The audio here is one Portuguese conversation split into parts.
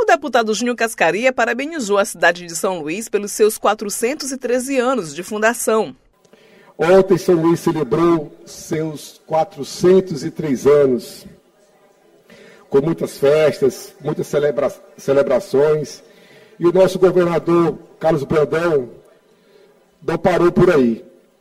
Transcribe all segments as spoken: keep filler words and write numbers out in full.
deputado Júnior Cascaria parabenizou a cidade de São Luís pelos seus quatrocentos e treze anos de fundação. Ontem São Luís celebrou seus quatrocentos e três anos, com muitas festas, muitas celebra celebrações, e o nosso governador Carlos Brandão não parou por aí.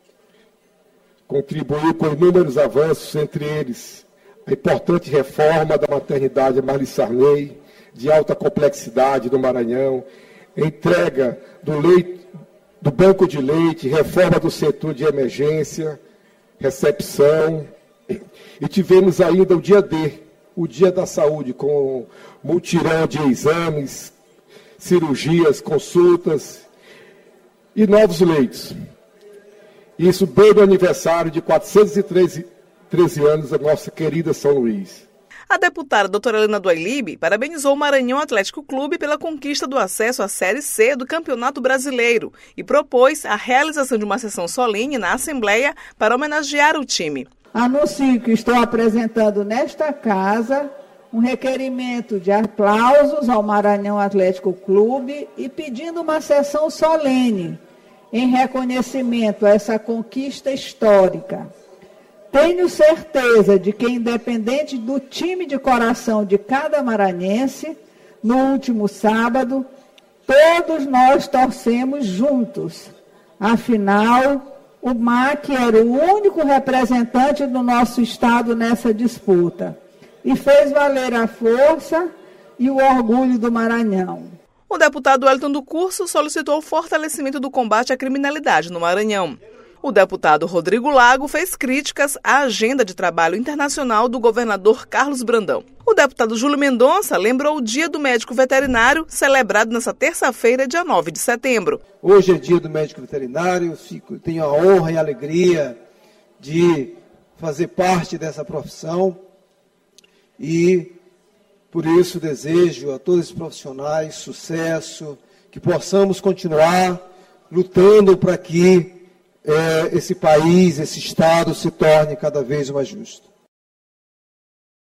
Contribuiu com inúmeros avanços, entre eles a importante reforma da maternidade Marli Sarney, de alta complexidade no Maranhão, entrega do, leite, do banco de leite, reforma do setor de emergência, recepção, e tivemos ainda o dia D, o dia da saúde, com mutirão de exames, cirurgias, consultas e novos leitos. Isso bem no aniversário de quatrocentos e treze anos da nossa querida São Luís. A deputada doutora Helena Duailib parabenizou o Maranhão Atlético Clube pela conquista do acesso à Série C do Campeonato Brasileiro e propôs a realização de uma sessão solene na Assembleia para homenagear o time. Anuncio que estou apresentando nesta casa um requerimento de aplausos ao Maranhão Atlético Clube e pedindo uma sessão solene em reconhecimento a essa conquista histórica. Tenho certeza de que, independente do time de coração de cada maranhense, no último sábado, todos nós torcemos juntos. Afinal, o M A C era o único representante do nosso estado nessa disputa e fez valer a força e o orgulho do Maranhão. O deputado Wellington do Curso solicitou o fortalecimento do combate à criminalidade no Maranhão. O deputado Rodrigo Lago fez críticas à agenda de trabalho internacional do governador Carlos Brandão. O deputado Júlio Mendonça lembrou o Dia do Médico Veterinário, celebrado nesta terça-feira, dia nove de setembro. Hoje é Dia do Médico Veterinário, fico, tenho a honra e a alegria de fazer parte dessa profissão e, por isso, desejo a todos os profissionais sucesso, que possamos continuar lutando para que É, esse país, esse Estado se torne cada vez mais justo.